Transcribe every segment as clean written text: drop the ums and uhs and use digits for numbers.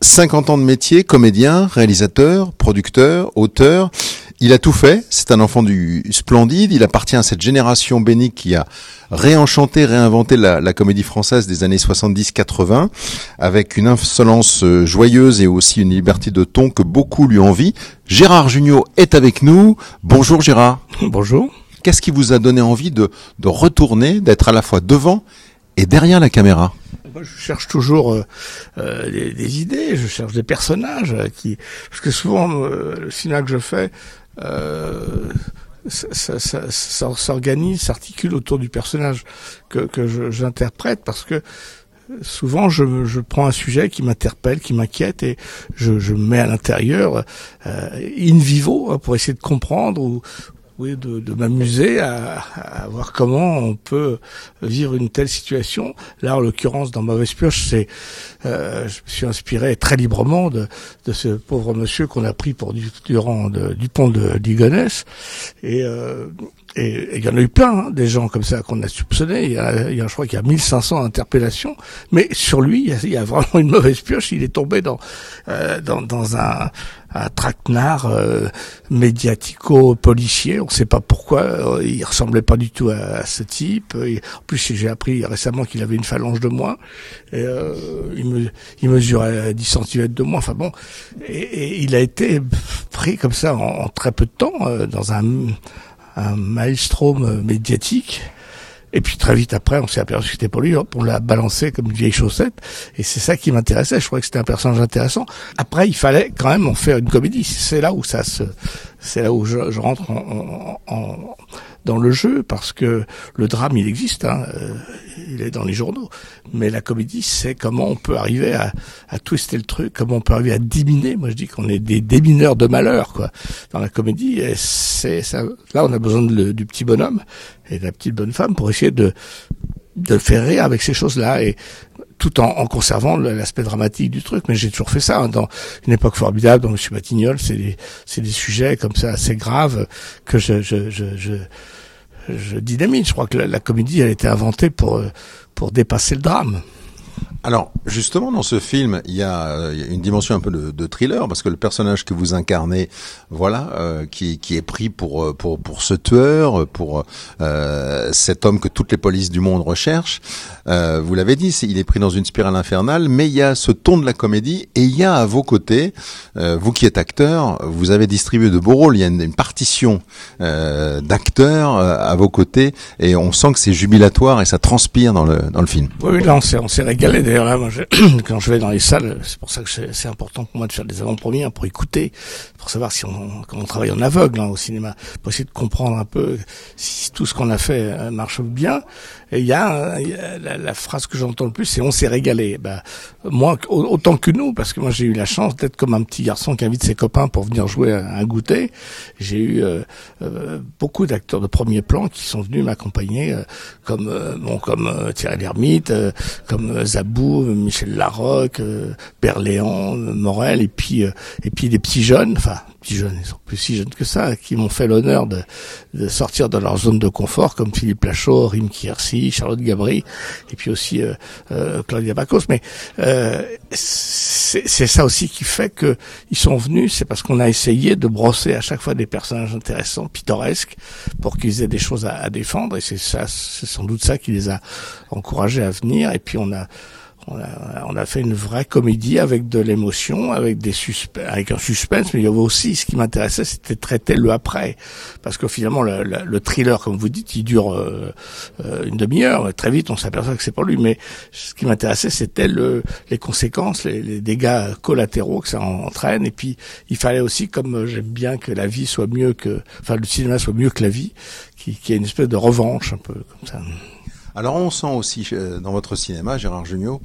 50 ans de métier, comédien, réalisateur, producteur, auteur. Il a tout fait. C'est un enfant du splendide. Il appartient à cette génération bénie qui a réenchanté, réinventé la comédie française des années 70-80 avec une insolence joyeuse et aussi une liberté de ton que beaucoup lui envient. Gérard Jugnot est avec nous. Bonjour Gérard. Bonjour. Qu'est-ce qui vous a donné envie de retourner, d'être à la fois devant et derrière la caméra? Je cherche toujours des idées, je cherche des personnages parce que souvent le cinéma que je fais ça s'organise, s'articule autour du personnage que j'interprète, parce que souvent je prends un sujet qui m'interpelle, qui m'inquiète, et je me mets à l'intérieur in vivo pour essayer de comprendre de m'amuser à voir comment on peut vivre une telle situation. Là, en l'occurrence, dans Mauvaise Pioche, je me suis inspiré très librement de ce pauvre monsieur qu'on a pris pour Dupont de Ligonnès. Et il y en a eu plein, des gens comme ça qu'on a soupçonnés. Je crois qu'il y a 1500 interpellations. Mais sur lui, il y a vraiment une mauvaise pioche. Il est tombé dans un traquenard médiatico-policier. On ne sait pas pourquoi. Il ressemblait pas du tout à ce type. En plus, j'ai appris récemment qu'il avait une phalange de moins. Et il mesurait 10 cm de moins. Enfin bon. Et il a été pris comme ça en très peu de temps dans un maelstrom médiatique. Et puis très vite après, on s'est aperçu que c'était pour lui, on l'a balancé comme une vieille chaussette, et c'est ça qui m'intéressait. Je trouvais que c'était un personnage intéressant. Après, il fallait quand même en faire une comédie. C'est là où je rentre dans le jeu, parce que le drame, il existe, il est dans les journaux. Mais la comédie, c'est comment on peut arriver à twister le truc, comment on peut arriver à diminuer. Moi, je dis qu'on est des démineurs de malheur, quoi. Dans la comédie, et c'est ça. Là, on a besoin du petit bonhomme et de la petite bonne femme pour essayer de faire rire avec ces choses-là, et tout en conservant l'aspect dramatique du truc. Mais j'ai toujours fait ça, dans Une époque formidable, dans Monsieur Batignolles, c'est des sujets comme ça assez graves que je dynamite. Je crois que la comédie, elle a été inventée pour dépasser le drame. Alors, justement, dans ce film, il y a une dimension un peu de thriller, parce que le personnage que vous incarnez, qui est pris pour ce tueur, pour cet homme que toutes les polices du monde recherchent. Vous l'avez dit, il est pris dans une spirale infernale, mais il y a ce ton de la comédie, et il y a à vos côtés, vous qui êtes acteur, vous avez distribué de beaux rôles. Il y a une partition d'acteurs à vos côtés, et on sent que c'est jubilatoire et ça transpire dans le film. Oui, là, on s'est régalé. D'ailleurs, là, moi, quand je vais dans les salles, c'est pour ça que c'est important pour moi de faire des avant-premières, pour écouter, pour savoir comment on travaille en aveugle au cinéma, pour essayer de comprendre un peu si tout ce qu'on a fait marche bien. Et il y a la phrase que j'entends le plus, c'est on s'est régalé. Moi, autant que nous, parce que moi j'ai eu la chance d'être comme un petit garçon qui invite ses copains pour venir jouer un goûter. J'ai eu beaucoup d'acteurs de premier plan qui sont venus m'accompagner, comme Thierry Lhermitte, comme Zabou, Michel Larocque, Berléand, Morel, et puis des petits jeunes, ils sont plus si jeunes que ça, qui m'ont fait l'honneur de sortir de leur zone de confort, comme Philippe Lachaud, Rim Kiersi, Charlotte Gabry, et puis aussi Claudia Bacos. Mais c'est ça aussi qui fait que ils sont venus, c'est parce qu'on a essayé de brosser à chaque fois des personnages intéressants, pittoresques, pour qu'ils aient des choses à défendre, et c'est sans doute ça qui les a encouragés à venir. Et puis on a fait une vraie comédie avec de l'émotion, avec un suspense, mais il y avait aussi, ce qui m'intéressait, c'était de traiter le après. Parce que finalement, le thriller, comme vous dites, il dure une demi-heure, mais très vite, on s'aperçoit que c'est pas lui. Mais ce qui m'intéressait, c'était les conséquences, les dégâts collatéraux que ça entraîne. Et puis, il fallait aussi, comme j'aime bien que la vie soit le cinéma soit mieux que la vie, qu'il y ait une espèce de revanche, un peu, comme ça. Alors on sent aussi dans votre cinéma, Gérard Jugnot,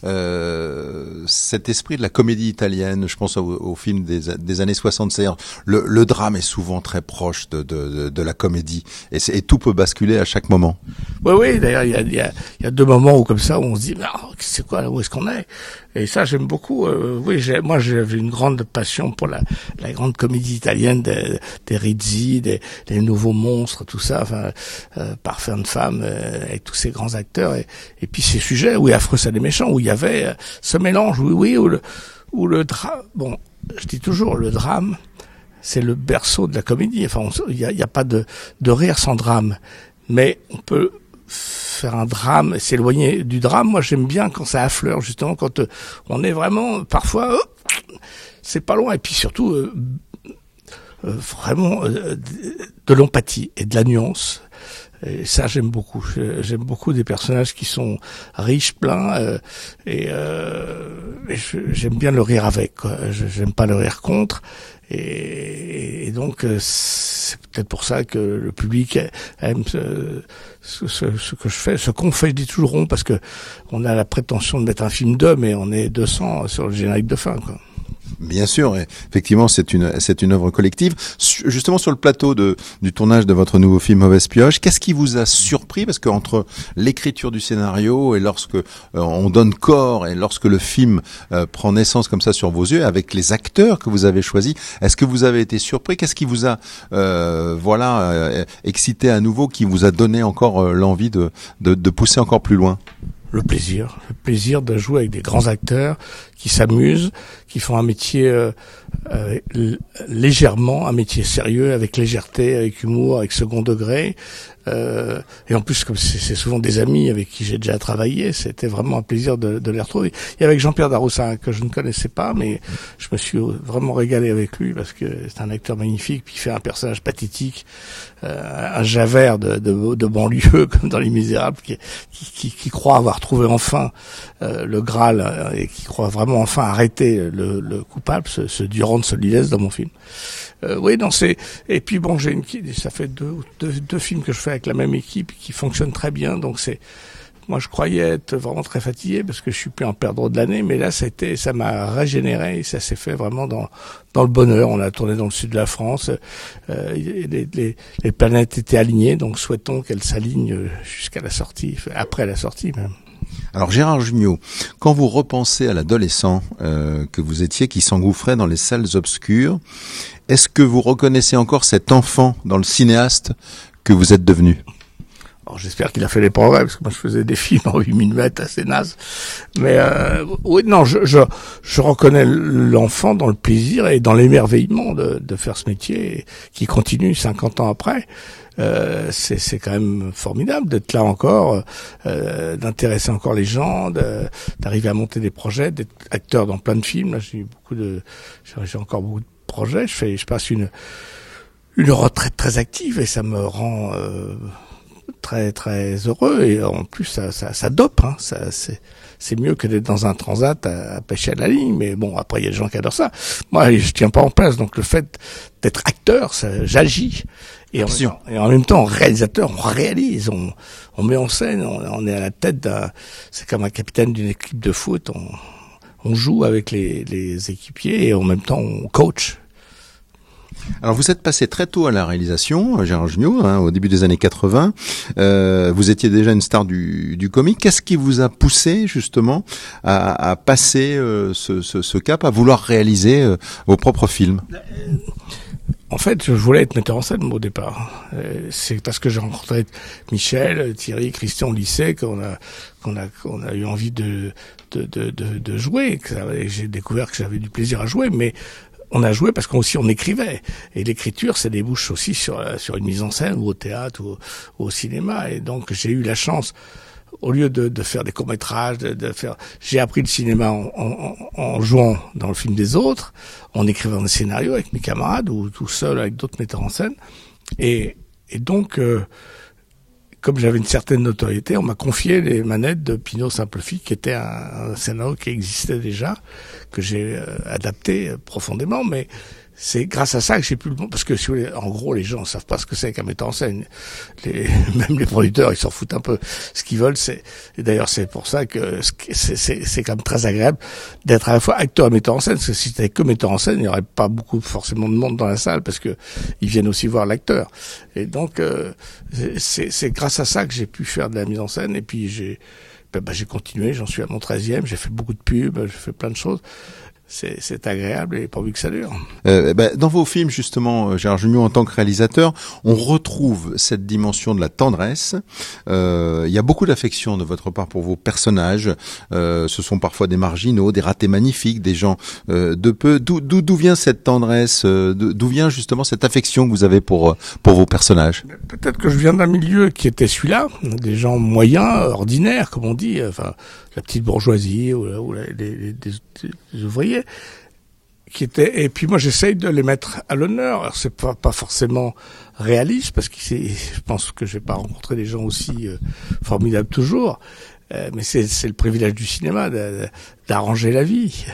cet esprit de la comédie italienne. Je pense au film des années 60. C'est-à-dire le drame est souvent très proche de la comédie, et tout peut basculer à chaque moment. Oui. D'ailleurs, il y a deux moments où comme ça, où on se dit, c'est quoi, où est-ce qu'on est? Et ça, j'aime beaucoup. Moi, j'avais une grande passion pour la grande comédie italienne des Rizzi, des nouveaux monstres, tout ça. Parfum de femme, avec tous ces grands acteurs, et puis ces sujets, Affreux, ça des méchants, où il y avait ce mélange, où où le drame, bon, je dis toujours, le drame, c'est le berceau de la comédie. Enfin, il y a pas de rire sans drame. Mais on peut faire un drame, s'éloigner du drame. Moi, j'aime bien quand ça affleure, justement, quand on est vraiment, parfois, c'est pas loin. Et puis surtout, vraiment, de l'empathie et de la nuance. Et ça, j'aime beaucoup. J'aime beaucoup des personnages qui sont riches, pleins, et j'aime bien le rire avec, quoi. J'aime pas le rire contre. Et donc, c'est peut-être pour ça que le public aime ce que je fais, ce qu'on fait. Je dis toujours rond parce que on a la prétention de mettre un film d'homme et on est 200 sur le générique de fin, quoi. Bien sûr, effectivement, c'est une œuvre collective. Justement, sur le plateau du tournage de votre nouveau film Mauvaise Pioche, qu'est-ce qui vous a surpris? Parce que entre l'écriture du scénario et lorsque on donne corps et lorsque le film prend naissance comme ça sur vos yeux, avec les acteurs que vous avez choisis, est-ce que vous avez été surpris? Qu'est-ce qui vous a excité à nouveau, qui vous a donné encore l'envie de pousser encore plus loin? Le plaisir de jouer avec des grands acteurs qui s'amusent, qui font un métier légèrement, un métier sérieux, avec légèreté, avec humour, avec second degré. Et en plus, comme c'est souvent des amis avec qui j'ai déjà travaillé, c'était vraiment un plaisir de les retrouver. Et avec Jean-Pierre Daroussin, que je ne connaissais pas, mais je me suis vraiment régalé avec lui parce que c'est un acteur magnifique, puis il fait un personnage pathétique, un Javert de banlieue, comme dans Les Misérables, qui croit avoir trouvé enfin le Graal et qui croit vraiment enfin arrêter le coupable, ce Durand de Solilès dans mon film. Oui, non, et puis bon, ça fait deux films que je fais avec la même équipe qui fonctionnent très bien, donc moi je croyais être vraiment très fatigué parce que je suis plus en perdreau de l'année, mais là ça m'a régénéré et ça s'est fait vraiment dans le bonheur. On a tourné dans le sud de la France, les planètes étaient alignées, donc souhaitons qu'elles s'alignent jusqu'à la sortie, après la sortie même. Alors Gérard Jugnot, quand vous repensez à l'adolescent que vous étiez, qui s'engouffrait dans les salles obscures, est-ce que vous reconnaissez encore cet enfant dans le cinéaste que vous êtes devenu? Alors j'espère qu'il a fait des progrès, parce que moi je faisais des films en 8 mm assez nazes. Mais oui, non, je reconnais l'enfant dans le plaisir et dans l'émerveillement de faire ce métier qui continue 50 ans après. C'est quand même formidable d'être là encore, d'intéresser encore les gens, d'arriver à monter des projets, d'être acteur dans plein de films. Là, j'ai encore beaucoup de projets. Je passe une retraite très active et ça me rend très très heureux, et en plus ça dope, hein. C'est mieux que d'être dans un transat à pêcher à la ligne, mais bon, après il y a des gens qui adorent ça. Moi, je tiens pas en place, donc le fait d'être acteur, j'agis. Et en même temps, réalisateur, on réalise, on met en scène, on est à la tête c'est comme un capitaine d'une équipe de foot, on joue avec les équipiers et en même temps on coach. Alors vous êtes passé très tôt à la réalisation, Gérard Jugnot, au début des années 80. Vous étiez déjà une star du comique. Qu'est-ce qui vous a poussé justement à passer ce cap, à vouloir réaliser vos propres films? En fait, je voulais être metteur en scène au départ. C'est parce que j'ai rencontré Michel, Thierry, Christian au lycée qu'on a eu envie de jouer. Et j'ai découvert que j'avais du plaisir à jouer, mais on a joué parce qu'aussi on écrivait. Et l'écriture, ça débouche aussi sur une mise en scène, ou au théâtre, ou au cinéma. Et donc, j'ai eu la chance, au lieu de faire des courts-métrages, j'ai appris le cinéma en jouant dans le film des autres, en écrivant des scénarios avec mes camarades, ou tout seul avec d'autres metteurs en scène. Et donc, comme j'avais une certaine notoriété, on m'a confié les manettes de Pinot Simple Fille, qui était un scénario qui existait déjà, que j'ai adapté profondément, mais c'est grâce à ça que j'ai pu parce que si vous voulez, en gros, les gens savent pas ce que c'est qu'un metteur en scène. Même les producteurs, ils s'en foutent un peu. Ce qu'ils veulent, et d'ailleurs, c'est pour ça que c'est quand même très agréable d'être à la fois acteur et metteur en scène, parce que si c'était que metteur en scène, il n'y aurait pas forcément de monde dans la salle, parce que ils viennent aussi voir l'acteur. Et donc, c'est grâce à ça que j'ai pu faire de la mise en scène, et puis j'ai continué, j'en suis à mon 13e, j'ai fait beaucoup de pubs, j'ai fait plein de choses. c'est agréable et pourvu que ça dure. Dans vos films, justement, Gérard Jugnot, en tant que réalisateur, on retrouve cette dimension de la tendresse. Il y a beaucoup d'affection de votre part pour vos personnages. Ce sont parfois des marginaux, des ratés magnifiques, des gens de peu. D'où vient cette tendresse? D'où vient justement cette affection que vous avez pour vos personnages? Peut-être que je viens d'un milieu qui était celui-là, des gens moyens, ordinaires, comme on dit, enfin la petite bourgeoisie ou les ouvriers. Et puis moi j'essaye de les mettre à l'honneur. Alors c'est pas forcément réaliste parce que je pense que je vais pas rencontrer des gens aussi formidables toujours, mais c'est le privilège du cinéma d'arranger la vie,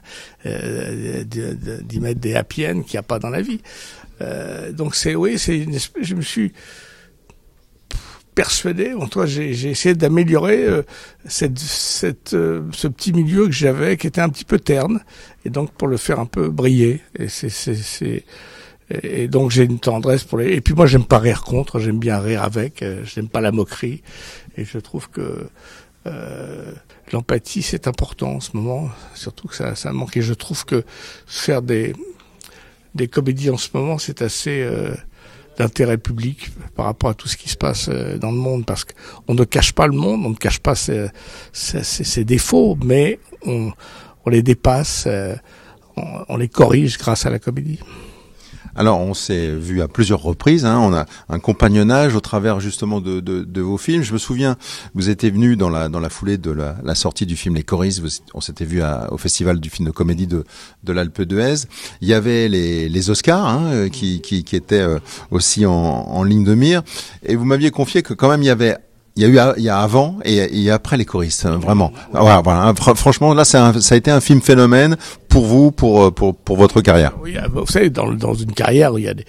d'y mettre des happy end qu'il n'y a pas dans la vie. Donc je me suis persuadé, en toi j'ai essayé d'améliorer ce petit milieu que j'avais, qui était un petit peu terne, et donc pour le faire un peu briller. Et donc j'ai une tendresse pour les. Et puis moi j'aime pas rire contre, j'aime bien rire avec. J'aime pas la moquerie, et je trouve que l'empathie c'est important en ce moment, surtout que ça manque. Et je trouve que faire des comédies en ce moment c'est assez d'intérêt public par rapport à tout ce qui se passe dans le monde, parce qu'on ne cache pas le monde, on ne cache pas ses défauts, mais on les dépasse, on les corrige grâce à la comédie. Alors, on s'est vu à plusieurs reprises, on a un compagnonnage au travers justement de vos films. Je me souviens, vous étiez venu dans la foulée de la sortie du film Les Choristes. On s'était vu au festival du film de comédie de l'Alpe d'Huez. Il y avait les Oscars qui étaient aussi en ligne de mire. Et vous m'aviez confié que quand même il y a avant et après Les Choristes, vraiment. Voilà. Franchement, là, ça a été un film phénomène pour vous, pour votre carrière. Oui, vous savez, dans une carrière où il y a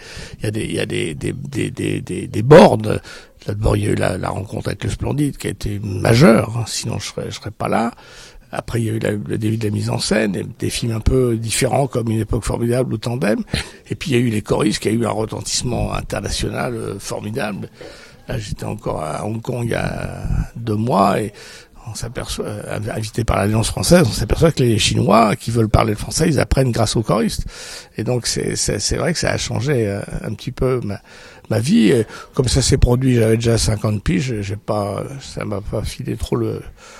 des bornes. D'abord, il y a eu la rencontre avec le Splendide qui a été majeure, sinon je serais pas là. Après, il y a eu le début de la mise en scène, et des films un peu différents comme Une époque formidable ou Tandem. Et puis il y a eu Les Choristes qui a eu un retentissement international formidable. Là, j'étais encore à Hong Kong il y a 2 mois et on s'aperçoit, invité par l'Alliance française, on s'aperçoit que les Chinois qui veulent parler le français, ils apprennent grâce aux choristes. Et donc c'est vrai que ça a changé un petit peu ma vie. Et comme ça s'est produit, j'avais déjà 50 piges, ça m'a pas filé trop le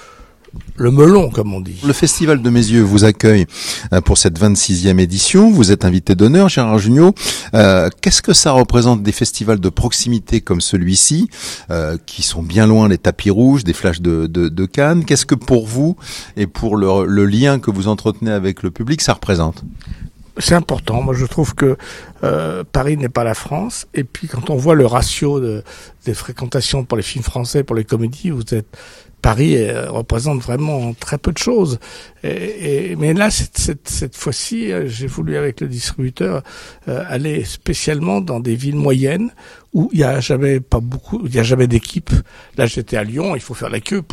melon, comme on dit. Le Festival de Mes Yeux vous accueille pour cette 26e édition. Vous êtes invité d'honneur, Gérard Jugnot. Qu'est-ce que ça représente des festivals de proximité comme celui-ci, qui sont bien loin des tapis rouges, des flashs de Cannes? Qu'est-ce que pour vous et pour le lien que vous entretenez avec le public, ça représente? C'est important. Moi, je trouve que Paris n'est pas la France. Et puis, quand on voit le ratio des fréquentations pour les films français, pour les comédies, Paris représente vraiment très peu de choses. Mais là, cette fois-ci, j'ai voulu, avec le distributeur, aller spécialement dans des villes moyennes où il y a jamais d'équipe. Là, j'étais à Lyon, il faut faire la queue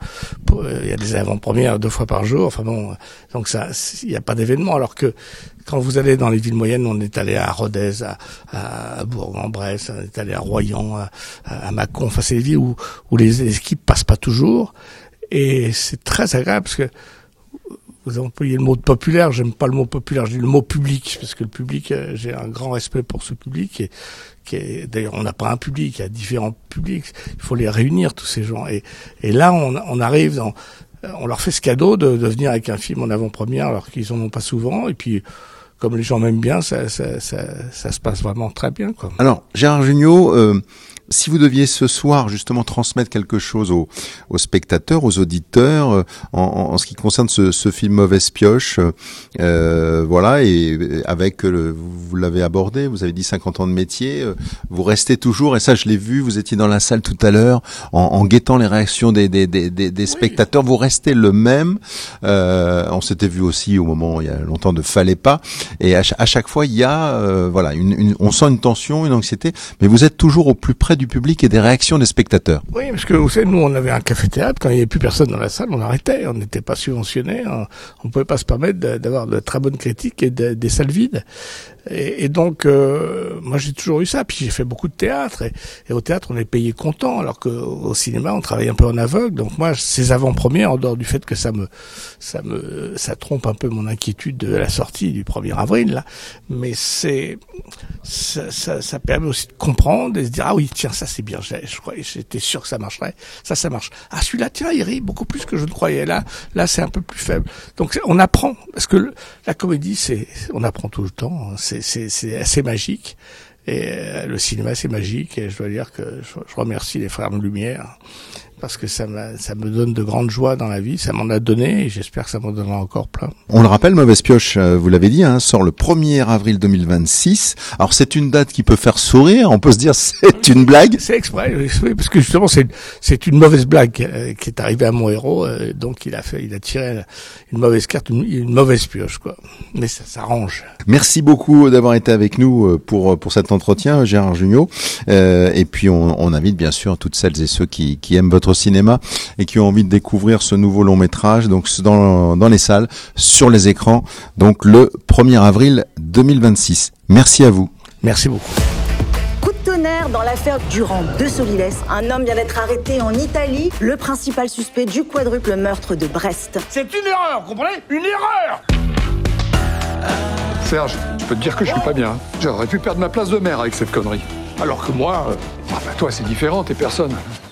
il y a des avant-premières 2 fois par jour. Enfin bon, donc il n'y a pas d'événement. Alors que quand vous allez dans les villes moyennes, on est allé à Rodez, à Bourg-en-Bresse, on est allé à Royan, à Mâcon. Enfin, c'est des villes où les équipes passent pas toujours. Et c'est très agréable parce que vous avez employé le mot de populaire. J'aime pas le mot populaire, je dis le mot public, parce que le public, j'ai un grand respect pour ce public. D'ailleurs, on n'a pas un public, il y a différents publics. Il faut les réunir, tous ces gens. Et là, on arrive on leur fait ce cadeau de venir avec un film en avant-première, alors qu'ils en ont pas souvent. Et puis, comme les gens m'aiment bien, ça se passe vraiment très bien, quoi. Alors, Gérard Jugnot, si vous deviez ce soir justement transmettre quelque chose aux spectateurs, aux auditeurs, en ce qui concerne ce film Mauvaise Pioche, voilà, et avec vous l'avez abordé, vous avez dit 50 ans de métier, vous restez toujours, et ça je l'ai vu, vous étiez dans la salle tout à l'heure, en guettant les réactions des spectateurs, vous restez le même. On s'était vu aussi au moment il y a longtemps de Fallait pas, et à chaque fois il y a voilà, on sent une tension, une anxiété, mais vous êtes toujours au plus près du public et des réactions des spectateurs. Oui, parce que vous savez, nous on avait un café-théâtre, quand il n'y avait plus personne dans la salle, on arrêtait, on n'était pas subventionné, on ne pouvait pas se permettre d'avoir de très bonnes critiques et des salles vides. Et donc, moi j'ai toujours eu ça. Puis j'ai fait beaucoup de théâtre et au théâtre on est payé comptant, alors qu'au cinéma on travaille un peu en aveugle. Donc moi, ces avant-premières, en dehors du fait que ça trompe un peu mon inquiétude de la sortie du 1er avril là, mais ça permet aussi de comprendre et de se dire ah oui tiens ça c'est bien, j'étais sûr que ça marcherait, ça marche. Ah celui-là tiens il rit beaucoup plus que je ne croyais, là c'est un peu plus faible. Donc on apprend, parce que la comédie on apprend tout le temps, hein. C'est assez magique. Et le cinéma c'est magique, et je dois dire que je remercie les frères Lumière parce que ça me donne de grandes joies dans la vie, ça m'en a donné et j'espère que ça m'en donnera encore plein. On le rappelle, Mauvaise Pioche, vous l'avez dit, sort le 1er avril 2026. Alors c'est une date qui peut faire sourire, on peut se dire c'est une blague. C'est exprès, oui, parce que justement c'est une mauvaise blague qui est arrivée à mon héros, donc il a tiré une mauvaise carte, une mauvaise pioche quoi. Mais ça s'arrange. Merci beaucoup d'avoir été avec nous pour cet entretien, Gérard Jugnot. Et puis on invite bien sûr toutes celles et ceux qui aiment votre cinéma et qui ont envie de découvrir ce nouveau long métrage, donc dans les salles, sur les écrans, donc le 1er avril 2026. Merci à vous. Merci beaucoup. Coup de tonnerre dans l'affaire Durand de Soliles. Un homme vient d'être arrêté en Italie, le principal suspect du quadruple meurtre de Brest. C'est une erreur, vous comprenez ? Une erreur ! Serge, je peux te dire que je suis pas bien. J'aurais pu perdre ma place de maire avec cette connerie. Alors que moi, toi c'est différent, t'es personne.